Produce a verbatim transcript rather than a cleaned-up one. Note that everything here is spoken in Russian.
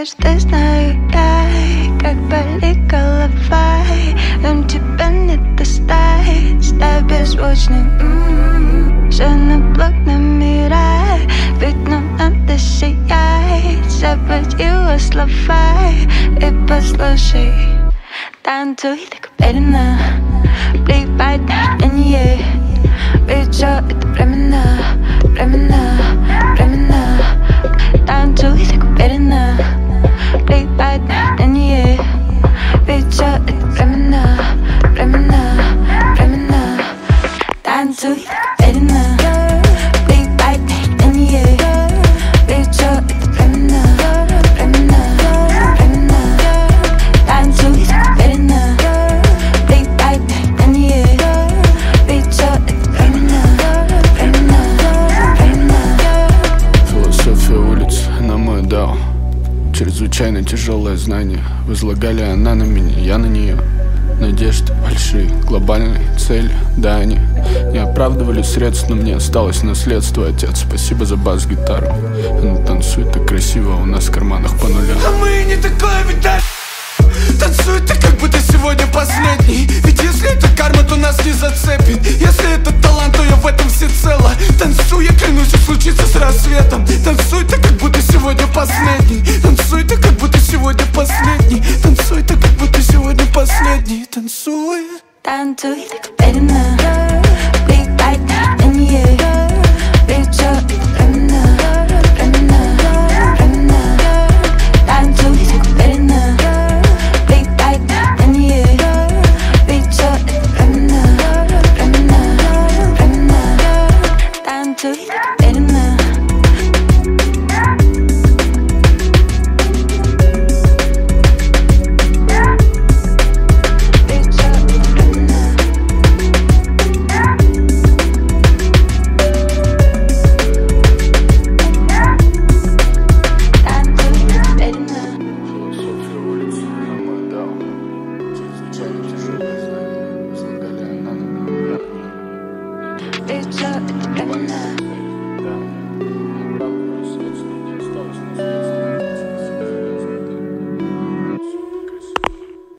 Однажды знаю я, как болит голова, но тебя не достать, став беззвучным. м-м-м. Все на блок номера, ведь нам надо сиять. Забудь его слова и послушай. Танцуй так уверенно, плевать на мнение, ведь все это временно, временно, временно. Танцуй так уверенно, плевать на мнение, ведь все это временно, временно, временно. Танцуй так уверенно, плевать на мнение, ведь все это временно, временно, временно. Танцуй так уверенно, плевать на мнение, ведь все это временно, временно, временно. Философия улиц на мой дао. Чрезвычайно тяжелое знание. Возлагали она на меня, я на нее. Надежды большие, глобальные цели, да, они не оправдывали средств, но мне осталось наследство. Отец, спасибо за бас-гитару. Она танцует так красиво, у нас в карманах по нулям. А мы не такое видали. Танцуй ты, как будто сегодня последний. Ведь если это карма, то нас не зацепит. Если это талант, то я в этом всецело. Танцуй, я клянусь, все случится с рассветом. Танцуй ты, как будто сегодня последний. Танцуй ты, как будто сегодня последний. Танцуй ты, как будто сегодня последний. Танцуй. Танцуй так уверенно,